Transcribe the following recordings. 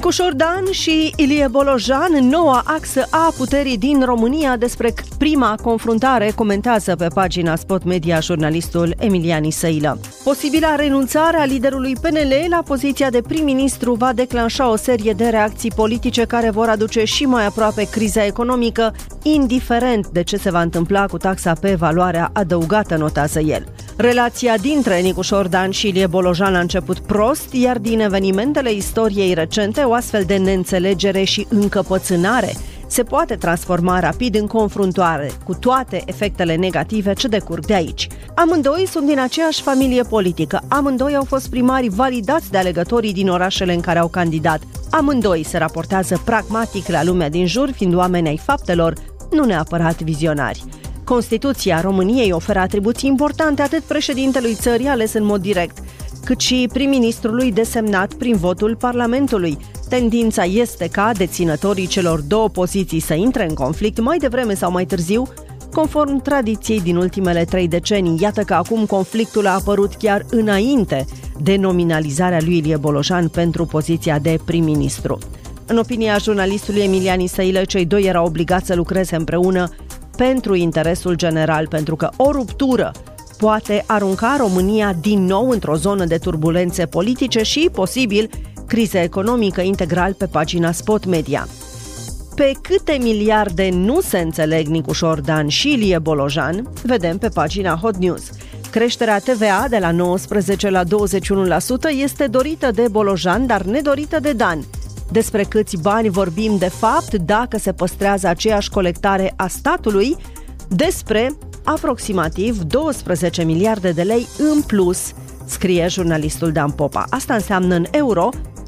Nicușor Dan și Ilie Bolojan, noua axă a puterii din România. Despre prima confruntare comentează pe pagina Spot Media jurnalistul Emilian Isăilă. Posibila renunțare a liderului PNL la poziția de prim-ministru va declanșa o serie de reacții politice care vor aduce și mai aproape criza economică, indiferent de ce se va întâmpla cu taxa pe valoarea adăugată, notează el. Relația dintre Nicușor Dan și Ilie Bolojan a început prost, iar din evenimentele istoriei recente, o astfel de neînțelegere și încăpățânare se poate transforma rapid în confruntare, cu toate efectele negative ce decurg de aici. Amândoi sunt din aceeași familie politică, amândoi au fost primari validați de alegătorii din orașele în care au candidat, amândoi se raportează pragmatic la lumea din jur, fiind oameni ai faptelor, nu neapărat vizionari. Constituția României oferă atribuții importante atât președintelui țării ales în mod direct, cât și prim-ministrului desemnat prin votul Parlamentului. Tendința este ca deținătorii celor două poziții să intre în conflict mai devreme sau mai târziu, conform tradiției din ultimele 3 decenii. Iată că acum conflictul a apărut chiar înainte de nominalizarea lui Ilie Bolojan pentru poziția de prim-ministru. În opinia jurnalistului Emilian Isăilă, cei doi erau obligați să lucreze împreună pentru interesul general, pentru că o ruptură poate arunca România din nou într-o zonă de turbulențe politice și, posibil, criză economică, integral pe pagina Spot Media. Pe câte miliarde nu se înțeleg Nicușor Dan și Ilie Bolojan, vedem pe pagina Hot News. Creșterea TVA de la 19 la 21% este dorită de Bolojan, dar nedorită de Dan. Despre câți bani vorbim de fapt dacă se păstrează aceeași colectare a statului? Despre aproximativ 12 miliarde de lei în plus, scrie jurnalistul Dan Popa. Asta înseamnă în euro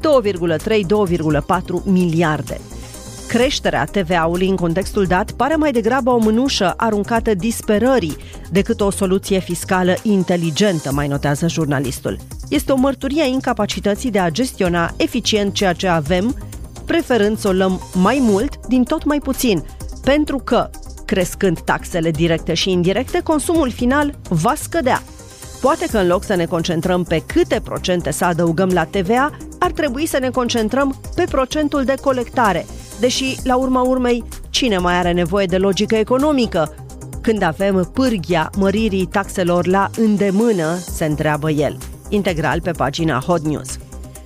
2,3-2,4 miliarde. Creșterea TVA-ului în contextul dat pare mai degrabă o mânușă aruncată disperării decât o soluție fiscală inteligentă, mai notează jurnalistul. Este o mărturie a incapacității de a gestiona eficient ceea ce avem, preferând să o luăm mai mult din tot mai puțin, pentru că, crescând taxele directe și indirecte, consumul final va scădea. Poate că în loc să ne concentrăm pe câte procente să adăugăm la TVA, ar trebui să ne concentrăm pe procentul de colectare, deși, la urma urmei, cine mai are nevoie de logică economică când avem pârghia măririi taxelor la îndemână, se întreabă el. Integral pe pagina Hot News.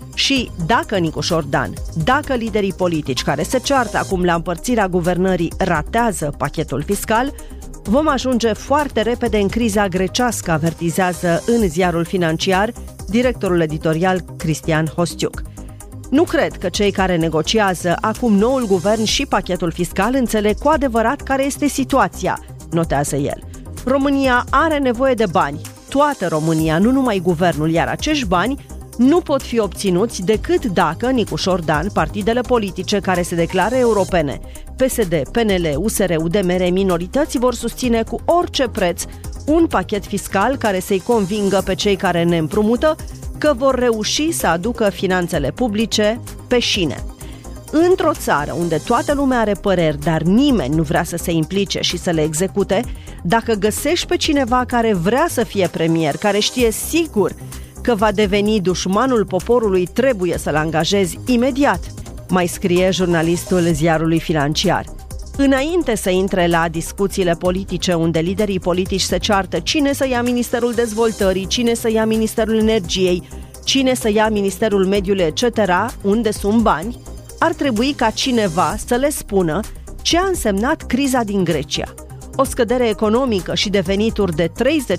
Și dacă Nicușor Dan, dacă liderii politici care se ceartă acum la împărțirea guvernării ratează pachetul fiscal, vom ajunge foarte repede în criza grecească, avertizează în Ziarul Financiar directorul editorial Cristian Hostiuc. Nu cred că cei care negociază acum noul guvern și pachetul fiscal înțeleg cu adevărat care este situația, notează el. România are nevoie de bani, toată România, nu numai guvernul, iar acești bani nu pot fi obținuți decât dacă Nicușor Dan, partidele politice care se declară europene, PSD, PNL, USR, UDMR, minorități vor susține cu orice preț un pachet fiscal care să-i convingă pe cei care ne împrumută că vor reuși să aducă finanțele publice pe șine. Într-o țară unde toată lumea are păreri, dar nimeni nu vrea să se implice și să le execute, dacă găsești pe cineva care vrea să fie premier, care știe sigur că va deveni dușmanul poporului, trebuie să-l angajezi imediat, mai scrie jurnalistul Ziarului Financiar. Înainte să intre la discuțiile politice unde liderii politici se ceartă cine să ia Ministerul Dezvoltării, cine să ia Ministerul Energiei, cine să ia Ministerul Mediului, etc., unde sunt bani, ar trebui ca cineva să le spună ce a însemnat criza din Grecia. O scădere economică și de venituri de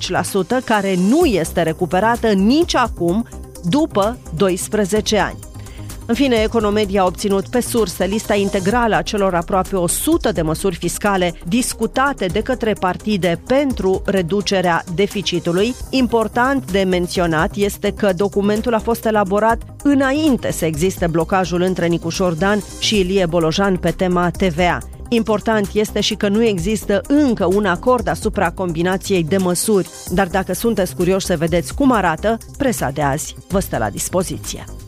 30% care nu este recuperată nici acum, după 12 ani. În fine, Economedia a obținut pe surse lista integrală a celor aproape 100 de măsuri fiscale discutate de către partide pentru reducerea deficitului. Important de menționat este că documentul a fost elaborat înainte să existe blocajul între Nicușor Dan și Ilie Bolojan pe tema TVA. Important este și că nu există încă un acord asupra combinației de măsuri, dar dacă sunteți curioși să vedeți cum arată, presa de azi vă stă la dispoziție.